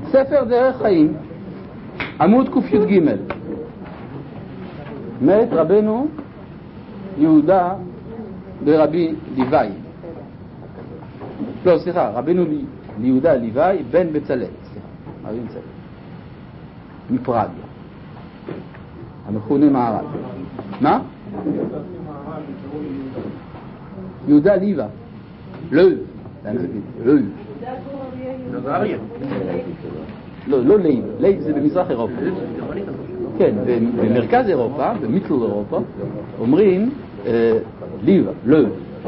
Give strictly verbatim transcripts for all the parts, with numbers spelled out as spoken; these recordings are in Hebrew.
ספר דרך חיים, עמוד ק"ג. מת רבנו יהודה ברבי ליוואי. לא, סליחה, רבנו יהודה ליוואי בן בצלאל. סליחה, רבי בצלאל. מפראג. המכונה מערב. מה? יהודה ליבה. לא. לא. לא, לא לייב. לייב זה במזרח אירופה. כן, במרכז אירופה, במיטל אירופה, אומרים ליבה, לא.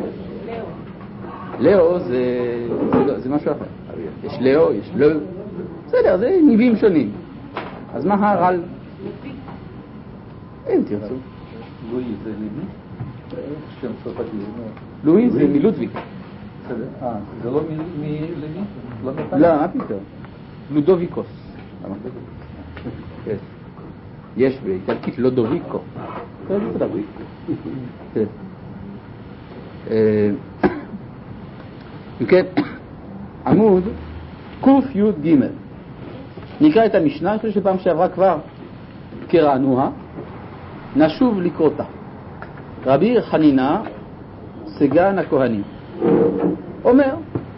לאו זה משהו אחר. יש לאו, יש לא. בסדר, זה ניבים שונים. אז מה הרל? אין תרצו. לואי זה ליבי? שם צרפתי. לואי זה מלודוויג. אה, זה לא מלוי? לא, מה פתאום? לודוביקוס. יש באיטלקית לודוביקו. כן, עמוד ק"ג. נקרא את המשנה, אני חושב שפעם שעברה כבר קראנוה, נשוב לקרותה. רבי חנינה סגן הכהנים אומר,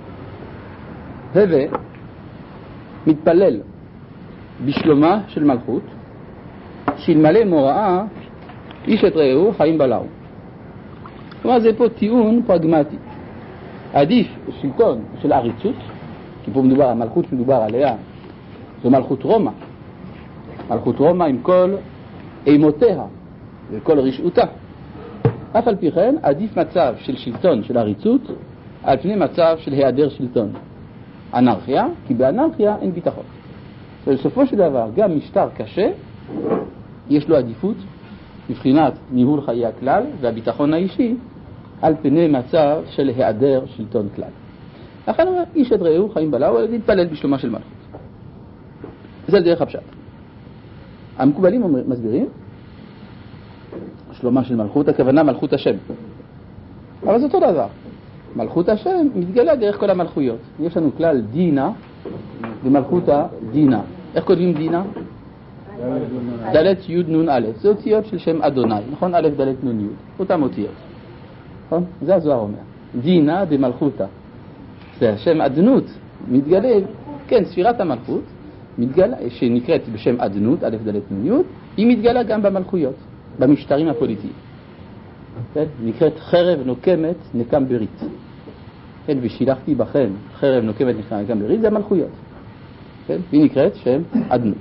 הווה מתפלל בשלומה של מלכות, שאלמלא מוראה איש את רעהו חיים בלעו. כלומר זה פה טיעון פרגמטי. עדיף שלטון של עריצות, כי פה מדובר, המלכות שמדובר עליה זו מלכות רומא, מלכות רומא עם כל אימותיה וכל רשעותה. אף על פי כן עדיף מצב של שלטון של עריצות על פני מצב של היעדר שלטון, אנרכיה, כי באנרכיה אין ביטחון. בסופו של דבר גם משטר קשה יש לו עדיפות מבחינת ניהול חיי הכלל והביטחון האישי על פני מצב של היעדר שלטון כלל. לכן אומר, איש את רעהו חיים בלעו, להתפלל בשלומה של מלכות. זה דרך הפשט. המקובלים מסבירים, שלומה של מלכות, הכוונה מלכות השם. אבל זה אותו דבר. מלכות השם מתגלה דרך כל המלכויות. יש לנו כלל דינה ומלכות הדינה. איך כותבים דינה? דלת יוד נון א'. זה אותיות של שם אדוני. נכון? א' דלת נון יוד. אותם אותיות. נכון? זה הזוהר אומר. דינה במלכותה. זה השם אדנות. מתגלה, כן, ספירת המלכות, מתגלה, שנקראת בשם אדנות, א' דלת נון יוד, היא מתגלה גם במלכויות, במשטרים הפוליטיים. כן? נקראת חרב נוקמת נקם ברית. כן? ושילחתי בכם חרב נוקמת נקם ברית, זה המלכויות. כן? היא נקראת שם אדנות.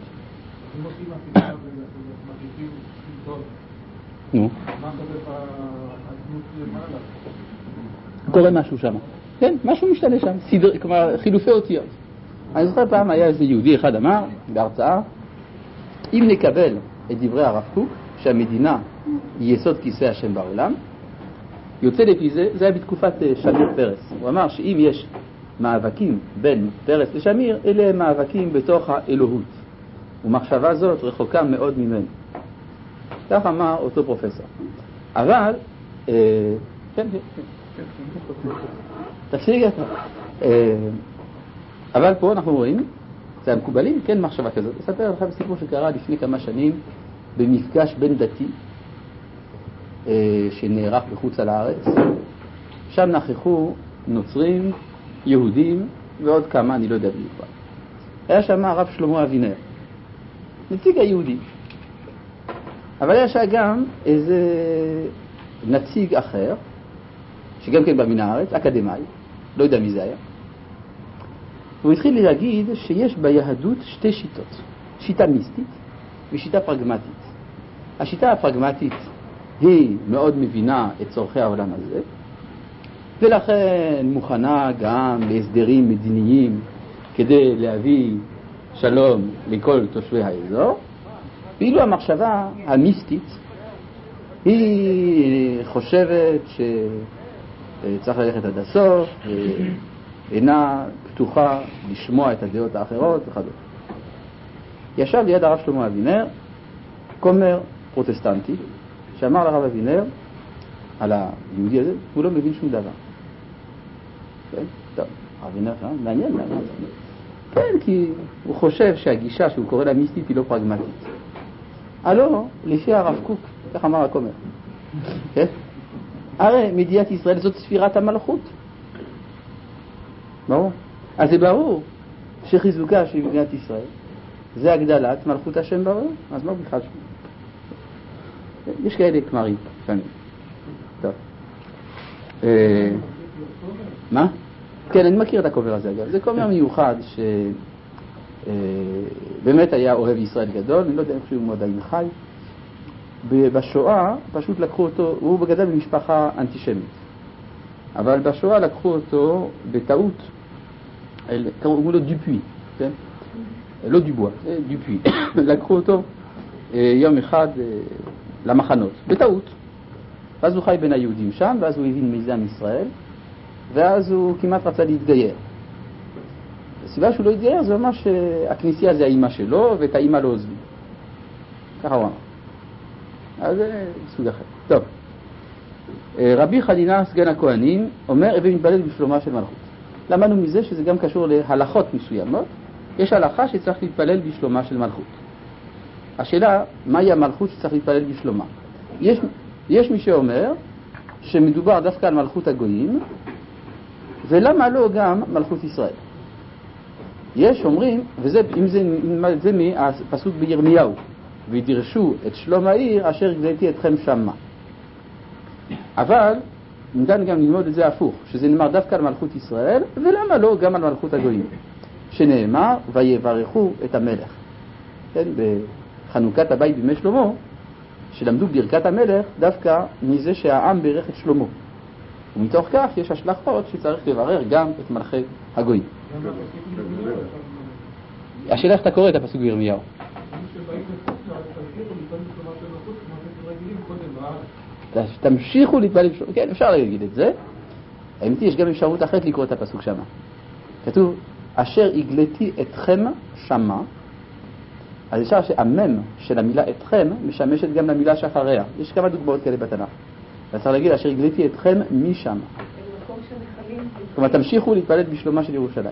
נו. קורה משהו שם. כן? משהו משתנה שם. סדר, כלומר, חילופי אותיות. אני זוכר פעם היה איזה יהודי אחד אמר בהרצאה, אם נקבל את דברי הרב קוק, שהמדינה היא יסוד כיסא השם בעולם, יוצא לפי זה, זה היה בתקופת שמיר פרס. הוא אמר שאם יש מאבקים בין פרס לשמיר, אלה מאבקים בתוך האלוהות. ומחשבה זאת רחוקה מאוד ממנו. כך אמר אותו פרופסור. אבל, אה, כן, כן, כן, תפסיק את זה. אבל פה אנחנו רואים, זה המקובלים, כן, מחשבה כזאת. אספר לכם סיפור שקרה לפני כמה שנים במפגש בין דתי שנערך בחוץ על הארץ. שם נכחו נוצרים, יהודים ועוד כמה, אני לא יודע בדיוק כבר. היה שם הרב שלמה אבינר, נציג היהודי. אבל היה שם גם איזה נציג אחר, שגם כן בא מן הארץ, אקדמאי, לא יודע מי זה היה. הוא התחיל להגיד שיש ביהדות שתי שיטות, שיטה מיסטית ושיטה פרגמטית. השיטה הפרגמטית היא מאוד מבינה את צורכי העולם הזה, ולכן מוכנה גם להסדרים מדיניים כדי להביא שלום לכל תושבי האזור, ואילו המחשבה המיסטית היא חושבת שצריך ללכת עד הסוף ואינה פתוחה לשמוע את הדעות האחרות וכדומה. ישב ליד הרב שלמה אבינר כומר פרוטסטנטי שאמר לרב אבינר על היהודי הזה, הוא לא מבין שום דבר. כן? טוב, הרב אבינר שם, מעניין, מעניין. כן, כי הוא חושב שהגישה שהוא קורא לה מיסטית היא לא פרגמטית. הלא, לפי הרב קוק, כך אמר הכומר. כן? הרי מדינת ישראל זאת ספירת המלכות. ברור? אז זה ברור שחיזוקה של מדינת ישראל זה הגדלת מלכות השם בעולם. אז מה בכלל שם? יש כאלה כמרים, לפעמים. טוב. מה? כן, אני מכיר את הכומר הזה אגב. זה כומר מיוחד שבאמת היה אוהב ישראל גדול, אני לא יודע איך שהוא עדיין חי. בשואה פשוט לקחו אותו, הוא גדל במשפחה אנטישמית, אבל בשואה לקחו אותו בטעות, קראו לו דופוי, כן? לא דובוע, דופוי. לקחו אותו יום אחד למחנות, בטעות. ואז הוא חי בין היהודים שם, ואז הוא הבין מי זה עם ישראל, ואז הוא כמעט רצה להתגייר. הסיבה שהוא לא התגייר זה ממש שהכנסייה זה האמא שלו, ואת האמא לא עוזבים. ככה הוא אמר. אז זה סוג אחר. טוב. רבי חנינא סגן הכהנים אומר, הווה מתפלל בשלומה של מלכות. למדנו מזה שזה גם קשור להלכות מסוימות. יש הלכה שצריך להתפלל בשלומה של מלכות. השאלה, מהי המלכות שצריך להתפלל בשלומה? יש, יש מי שאומר שמדובר דווקא על מלכות הגויים, ולמה לא גם מלכות ישראל? יש אומרים, וזה אם זה, אם זה מהפסוק בירמיהו, ודרשו את שלום העיר אשר גזלתי אתכם שמה. אבל ניתן גם ללמוד את זה הפוך, שזה נאמר דווקא על מלכות ישראל, ולמה לא גם על מלכות הגויים, שנאמר ויברכו את המלך. כן, בחנוכת הבית בימי שלמה, שלמדו ברכת המלך דווקא מזה שהעם ברך את שלמה, ומתוך כך יש השלכות שצריך לברך גם את מלכי הגויים. השאלה איך אתה קורא את הפסוק בירמיהו? תמשיכו להתפלל בשלומה. כן, אפשר להגיד את זה. האמת יש גם אפשרות אחרת לקרוא את הפסוק שמה. כתוב אשר הגלתי אתכם שמה. אז אפשר שהמם של המילה אתכם משמשת גם למילה שאחריה. יש כמה דוגמאות כאלה בתנ"ך. אז צריך להגיד אשר הגלתי אתכם משם. כלומר תמשיכו להתפלל בשלומה של ירושלים.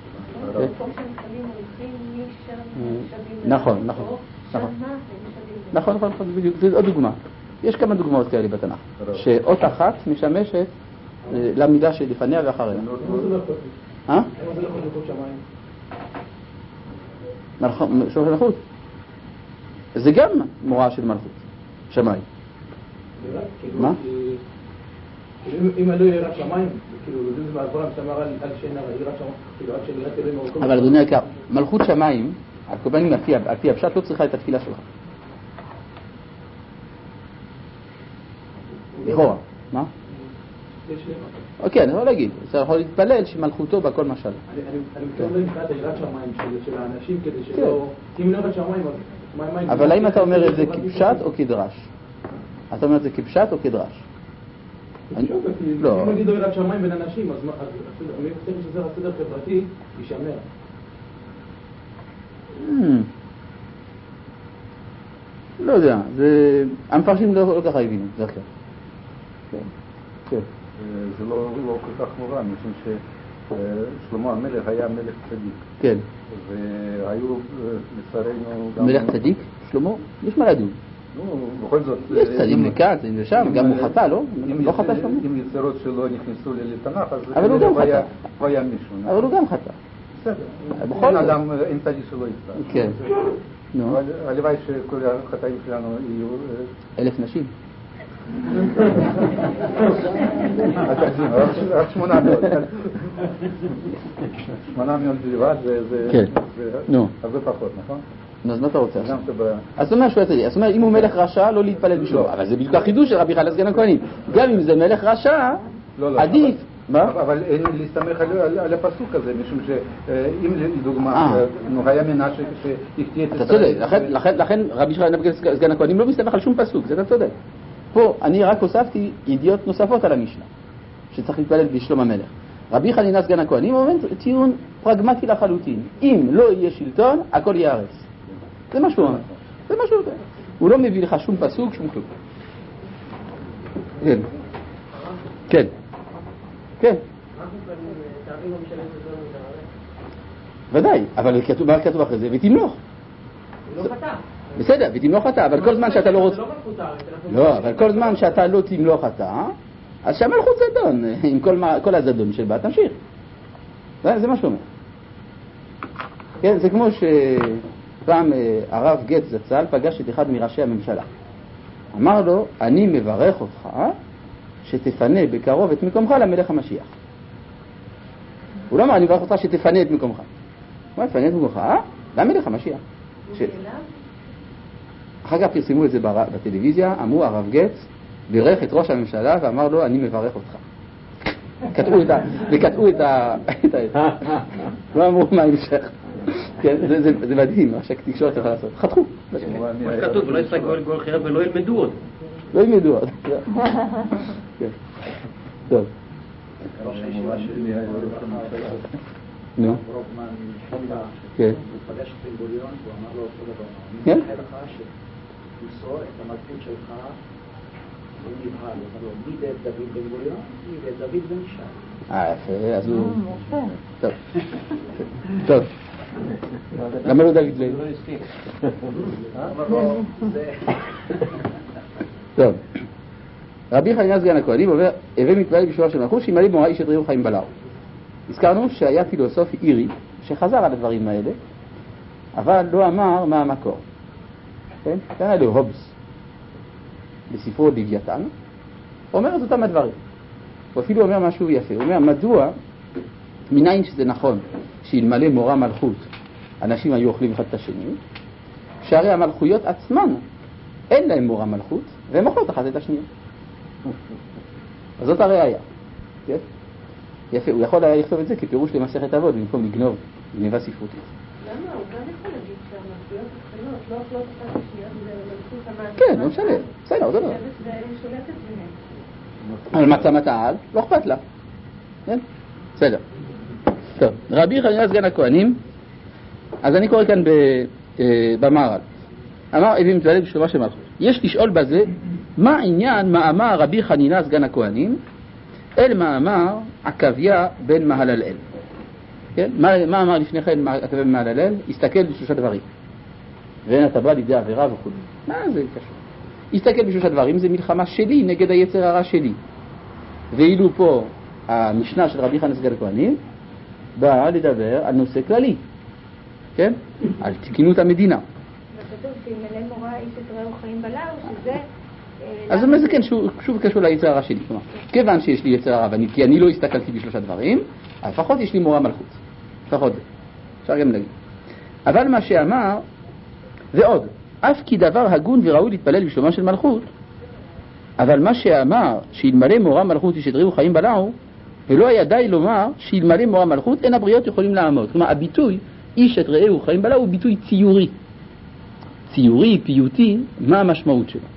נכון, נכון. נכון, נכון, נכון, בדיוק. זו עוד דוגמה. יש כמה דוגמאות כאלה בתנ"ך. שאות אחת משמשת למילה שלפניה ואחריה. אה? מלכות שמיים. זה גם מוראה של מלכות שמיים. מה? אם לא יראת שמיים, כאילו זה בעזרה שאמר על שינה יראת שמיים, כאילו עד שנראית אלוהים במקום. אבל אדוני היקר, מלכות שמיים, הכוונה על פי הפשט לא צריכה את התפילה שלך. לכאורה, מה? אוקיי, אני יכול להגיד, אתה יכול להתפלל שמלכותו בכל משל. אני מתכוון מבחינת יראת שמיים של האנשים כדי שלא, אם לא יראת שמיים, אבל האם אתה אומר את זה כפשט או כדרש? אתה אומר את זה כפשט או כדרש? לא. אם נגיד לא יראת שמיים בין אנשים, אז אני חושב שזה הסדר חברתי יישמר. לא יודע, המפרשים לא ככה הבינו, זה אחר. זה לא כל כך מובן, משום ששלמה המלך היה מלך צדיק. כן. והיו לצערנו גם... מלך צדיק? שלמה? יש מה לדון. בכל זאת... יש צדיק לכאן, צדיק לשם, גם הוא חטא, לא? לא חטא שלמה. אם יצירות שלו נכנסו לתנ"ך, אז... אבל הוא גם חטא. הוא היה מישהו. אבל הוא גם חטא. בסדר. אין אדם, אין צדיק שלא יצטרך. כן. הלוואי שכל החטאים שלנו יהיו... אלף נשים. רק שמונה מאות. שמונה מאות בלבד זה הרבה פחות, נכון? נו, אז מה אתה רוצה? אז זאת אומרת שהוא יצא לי. אז זאת אומרת, אם הוא מלך רשע, לא להתפלל בשלומה. אבל זה בדיוק החידוש של רבי חנינא סגן הכהנים. גם אם זה מלך רשע, עדיף. מה? אבל אין להסתמך על הפסוק הזה, משום שאם לדוגמה, היה מנשה שהחטיא את... אתה צודק. לכן רבי חנינא סגן הכהנים לא מסתמך על שום פסוק. זה אתה צודק. פה אני רק הוספתי ידיעות נוספות על המשנה, שצריך להתפלל בשלום המלך. רבי חנינא סגן הכהנים אומר טיעון פרגמטי לחלוטין. אם לא יהיה שלטון, הכל ייהרס. זה מה שהוא אומר. זה מה שהוא אומר. הוא לא מביא לך שום פסוק, שום כלום. כן. כן. כן. ודאי, אבל כתוב, מה כתוב אחרי זה? ותמלוך. הוא לא חטא. בסדר, ותמלוך אתה, אבל כל זמן שאתה לא רוצה... זה לא מלכות הארץ. לא, אבל כל זמן שאתה לא תמלוך אתה, אז שהמלכות זדון, עם כל, כל הזדון של בה, תמשיך. זה, זה מה שאומר. כן, זה כמו שפעם הרב גץ זצ"ל פגש את אחד מראשי הממשלה. אמר לו, אני מברך אותך שתפנה בקרוב את מקומך למלך המשיח. הוא לא אמר, אני מברך אותך שתפנה את מקומך. הוא אמר, תפנה את מקומך למלך המשיח. ש... אחר כך פרסמו את זה בטלוויזיה, אמרו הרב גץ, בירך את ראש הממשלה ואמר לו, אני מברך אותך. כתבו את ה... וכתבו את ה... לא אמרו מה המשך. כן, זה מדהים, מה שהתקשורת יכולה לעשות. חתכו. מה שכתוב, לא ישחק גול חייה ולא ילמדו עוד. לא ילמדו עוד. טוב. נו. כן. הוא פגש את בן גוריון, הוא אמר לו אותו דבר. כן? אני מאחל לך שתמסור את המלכות שלך, הוא נבהל, הוא אמר לו, מי דעת דוד בן גוריון? מי דעת דוד בן ישי. אה, יפה, אז הוא... טוב. טוב. למה לא דוד לוי? טוב. רבי חנינא סגן הכהנים אומר, הווה מתפלל בשורה של מלכות, שימלא במוראה איש את רעהו חיים בלעו. הזכרנו שהיה פילוסוף אירי שחזר על הדברים האלה, אבל לא אמר מה המקור. כן? היה לו הובס בספרו לוויתן, אומר את אותם הדברים. הוא אפילו אומר משהו יפה. הוא אומר, מדוע, מניין שזה נכון, שאלמלא מורא מלכות, אנשים היו אוכלים אחד את השני, שהרי המלכויות עצמן, אין להם מורא מלכות, והן אוכלות אחת את השנייה. אז זאת הראיה. כן? יפה, הוא יכול היה לכתוב את זה כפירוש למסכת אבות, במקום לגנוב, גניבה ספרותית. למה? הוא גם יכול להגיד שהמלכויות הקטנות לא אוכלות אחת השנייה, וזה מלכות המעט. כן, לא משנה. בסדר, אותו דבר. ושולטת ביניהם. אבל מעצמת העל, לא אכפת לה. כן? בסדר. טוב, רבי חנינא סגן הכהנים, אז אני קורא כאן במהר"ל. אמר הווה מתפלל בשלומה של מלכות. יש לשאול בזה, מה העניין מאמר רבי חנינא סגן הכהנים, אל מאמר עקביה בן מהללאל. כן? מה, מה אמר לפני כן עקביה בן מהללאל? הסתכל בשלושה דברים. ואין אתה בא לידי עבירה וכו'. מה זה קשור? הסתכל בשלושה דברים, זה מלחמה שלי נגד היצר הרע שלי. ואילו פה המשנה של רבי חנינא סגן הכהנים באה לדבר על נושא כללי. כן? על תקינות המדינה. וכתוב שאלמלא מורא איש את רעהו חיים בלעו, שזה... אז זה כן, שוב, שוב קשור ליצר הרע שלי. כלומר, כיוון שיש לי יצר הרע, ואני, כי אני לא הסתכלתי בשלושה דברים, לפחות יש לי מורא מלכות. לפחות זה. אפשר גם להגיד. אבל מה שאמר, ועוד, אף כי דבר הגון וראוי להתפלל בשלומה של מלכות, אבל מה שאמר, שאלמלא מורא מלכות איש את רעהו חיים בלעו, ולא היה די לומר שאלמלא מורא מלכות, אין הבריות יכולים לעמוד. כלומר, הביטוי איש את רעהו חיים בלעו הוא ביטוי ציורי. ציורי, פיוטי, מה המשמעות שלו?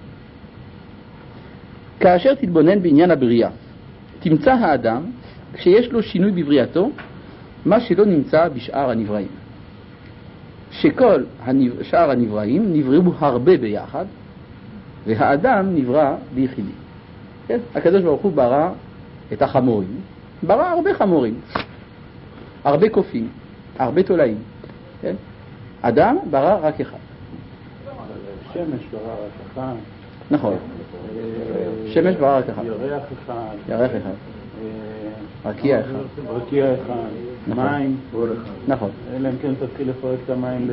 כאשר תתבונן בעניין הבריאה, תמצא האדם, כשיש לו שינוי בבריאתו, מה שלא נמצא בשאר הנבראים. שכל הנב... שאר הנבראים נבראו הרבה ביחד, והאדם נברא ביחידי. כן? הקדוש ברוך הוא ברא את החמורים, ברא הרבה חמורים, הרבה קופים, הרבה תולעים. כן? אדם ברא רק אחד. שמש ברא רק אחד. נכון. שמש ברא רק אחד. ירח אחד. ירח אחד. רקיע אחד. רקיע אחד. מים. נכון. אלא אם כן תתחיל לפרק את המים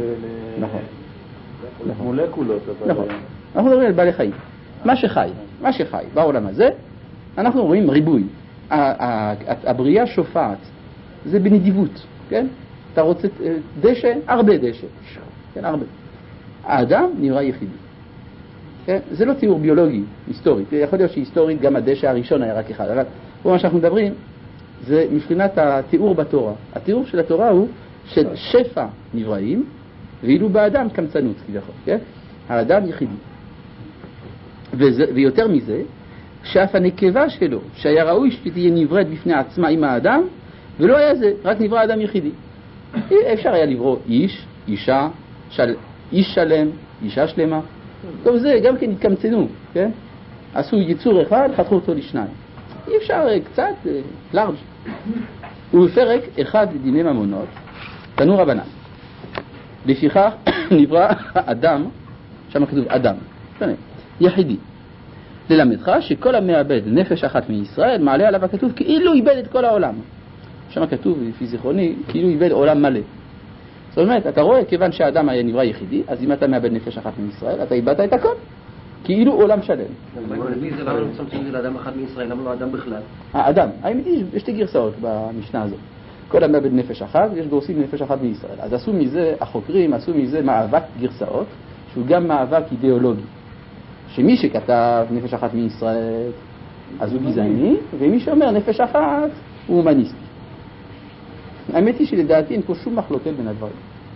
למולקולות. נכון. אנחנו מדברים על בעלי חיים. מה שחי, מה שחי בעולם הזה, אנחנו רואים ריבוי. הבריאה שופעת. זה בנדיבות, כן? אתה רוצה דשא, הרבה דשא. כן, הרבה. האדם נראה יחידי. כן? זה לא תיאור ביולוגי, היסטורי. יכול להיות שהיסטורית גם הדשא הראשון היה רק אחד. אבל פה מה שאנחנו מדברים, זה מבחינת התיאור בתורה. התיאור של התורה הוא של שפע נבראים, ואילו באדם קמצנות, כביכול. כן? האדם יחידי. וזה, ויותר מזה, שאף הנקבה שלו, שהיה ראוי שתהיה נבראת בפני עצמה עם האדם, ולא היה זה, רק נברא אדם יחידי. אפשר היה לברוא איש, אישה, של, איש שלם, אישה שלמה. טוב, זה גם כן התקמצנו, כן? עשו יצור אחד, חתכו אותו לשניים. אי אפשר קצת, לארג'. ובפרק אחד דיני ממונות, תנו רבנן. לפיכך נברא אדם, שם כתוב אדם, יחידי. ללמדך שכל המאבד נפש אחת מישראל, מעלה עליו הכתוב כאילו איבד את כל העולם. שם כתוב, לפי זיכרוני, כאילו איבד עולם מלא. זאת אומרת, אתה רואה, כיוון שהאדם היה נברא יחידי, אז אם אתה מאבד נפש אחת מישראל, אתה איבדת את הכל. כאילו עולם שלם. זה למה מצמצמים זה לאדם אחד מישראל, למה לא אדם בכלל? האדם, האמת היא, יש שתי גרסאות במשנה הזאת. כל המאבד נפש אחת, ויש גורסים נפש אחת מישראל. אז עשו מזה, החוקרים עשו מזה מאבק גרסאות, שהוא גם מאבק אידיאולוגי. שמי שכתב נפש אחת מישראל, אז הוא גזעני, ומי שאומר נפש אחת, הוא הומניסטי. האמת היא שלדעתי אין פה שום מחלוקת בין הדברים.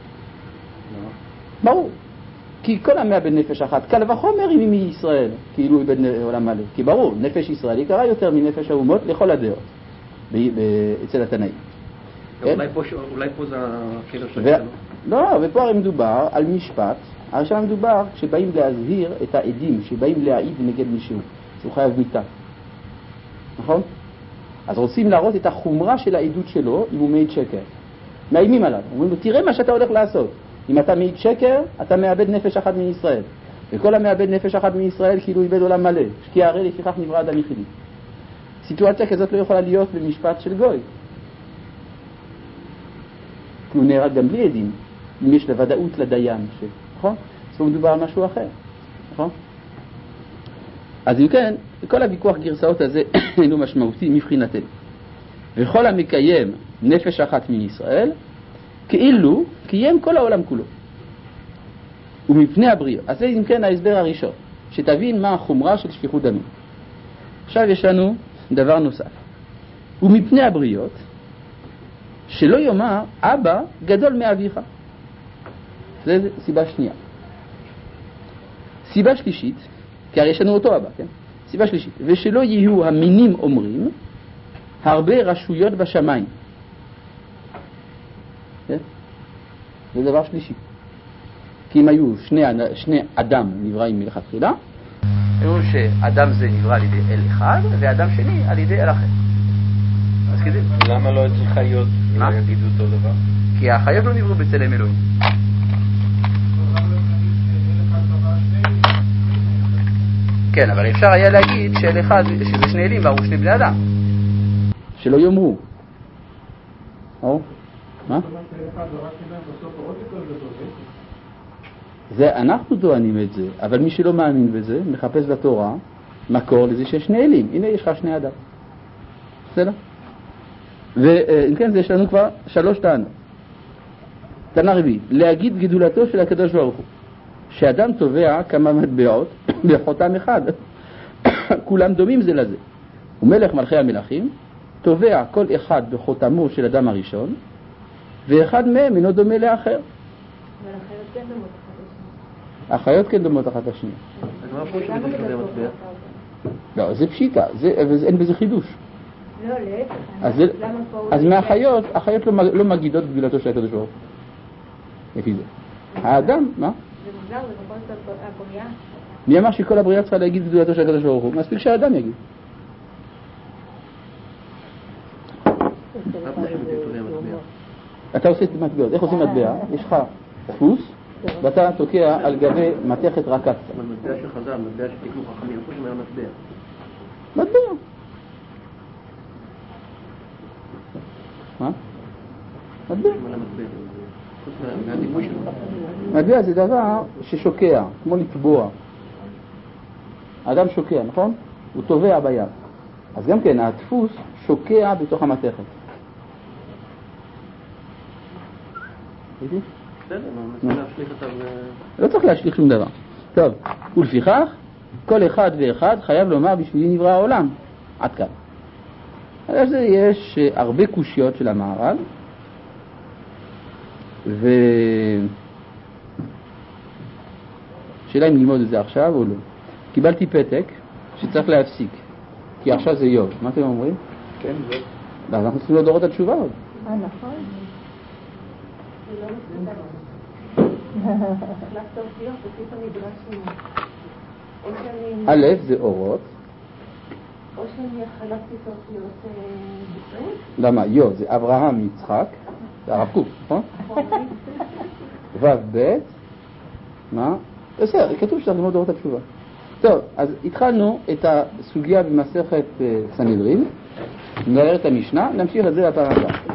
ברור. כי כל המאבד נפש אחת, קל וחומר אם היא מישראל, כאילו היא בן עולם מלא. כי ברור, נפש ישראל יקרה יותר מנפש האומות לכל הדעות, אצל התנאים. אולי פה זה הכלב שלנו. לא, ופה הרי מדובר על משפט, הרי שם מדובר כשבאים להזהיר את העדים, שבאים להעיד נגד מישהו, שהוא חייב מיתה. נכון? אז רוצים להראות את החומרה של העדות שלו אם הוא מעיד שקר. מאיימים עליו, אומרים לו, תראה מה שאתה הולך לעשות. אם אתה מעיד שקר, אתה מאבד נפש אחת מישראל. וכל המאבד נפש אחת מישראל כאילו איבד עולם מלא. כי הרי לפיכך נברא אדם יחידי. סיטואציה כזאת לא יכולה להיות במשפט של גוי. כי הוא נהרג גם בלי עדים, אם יש לוודאות לדיין. ש... נכון? אז הוא מדובר על משהו אחר. נכון? אז אם כן, כל הוויכוח גרסאות הזה אינו משמעותי מבחינתנו. וכל המקיים נפש אחת מישראל, כאילו קיים כל העולם כולו. ומפני הבריות. אז זה אם כן ההסבר הראשון, שתבין מה החומרה של שפיכות דמים. עכשיו יש לנו דבר נוסף. ומפני הבריות, שלא יאמר אבא גדול מאביך. זה סיבה שנייה. סיבה שלישית, כי הרי יש לנו אותו אבא, כן? סיבה שלישית, ושלא יהיו המינים אומרים הרבה רשויות בשמיים. כן? זה דבר שלישי. כי אם היו שני, שני אדם נבראים מלכתחילה, אמרו שאדם זה נברא על ידי אל אחד, ואדם שני על ידי אל אחר. אז כדי... למה לא אצל חיות יגידו אותו דבר? כי החיות לא נבראו בצלם אלוהים. כן, אבל אפשר היה להגיד שאל אחד, שזה שני אלים והוא שני בני אדם. שלא יאמרו. או? מה? זה, אנחנו טוענים את זה, אבל מי שלא מאמין בזה, מחפש בתורה מקור לזה שיש שני אלים. הנה יש לך שני אדם. בסדר? ואם כן, זה יש לנו כבר שלוש טענות. טענה רביעית, להגיד גדולתו של הקדוש ברוך הוא. שאדם תובע כמה מטבעות בחותם אחד. כולם דומים זה לזה. ומלך מלכי המלכים תובע כל אחד בחותמו של אדם הראשון, ואחד מהם אינו דומה לאחר. אבל החיות כן דומות אחת השנייה. החיות כן דומות אחת השנייה. אז מה פשוט בזה שזה מטבע? לא, זה פשיטה, אין בזה חידוש. לא, להפך. אז, אז מהחיות, החיות לא, לא מגידות גדולתו של הקדוש ברוך הוא. לפי זה. האדם, מה? זה מוזר, זה בכל זאת הבריאה. מי אמר שכל הבריאה צריכה להגיד גדולתו של הקדוש ברוך הוא? מספיק שהאדם יגיד. אתה עושה מטבעות. איך עושים מטבע? יש לך דפוס, ואתה תוקע על גבי מתכת רכה. מטבע של חז"ל, מטבע של תקנו חכמים, איפה שמע מטבע? מטבע. מה? מטבע. מטבע זה דבר ששוקע, כמו לטבוע. האדם שוקע, נכון? הוא טובע בים. אז גם כן, הדפוס שוקע בתוך המתכת. ראיתי? לא צריך להשליך שום דבר. טוב, ולפיכך, כל אחד ואחד חייב לומר בשבילי נברא העולם. עד כאן. על זה יש הרבה קושיות של המהר"ל, ו... שאלה אם ללמוד את זה עכשיו או לא. קיבלתי פתק שצריך להפסיק, כי עכשיו זה יום. מה אתם אומרים? כן, זה. לא, אנחנו צריכים לדורות התשובה עוד. אה, נכון. זה לא מסתדר. החלפת אותיות, ופתאום נדרשנו. א' זה אורות, או שאני חלקתי את אותיות בפרק? למה? יו, זה אברהם יצחק, זה הרב קוק, נכון? ו' ב', מה? בסדר, כתוב שצריך ללמוד אורות התשובה. טוב, אז התחלנו את הסוגיה במסכת סנהדרין, נדבר את המשנה, נמשיך את זה לפעם הבאה.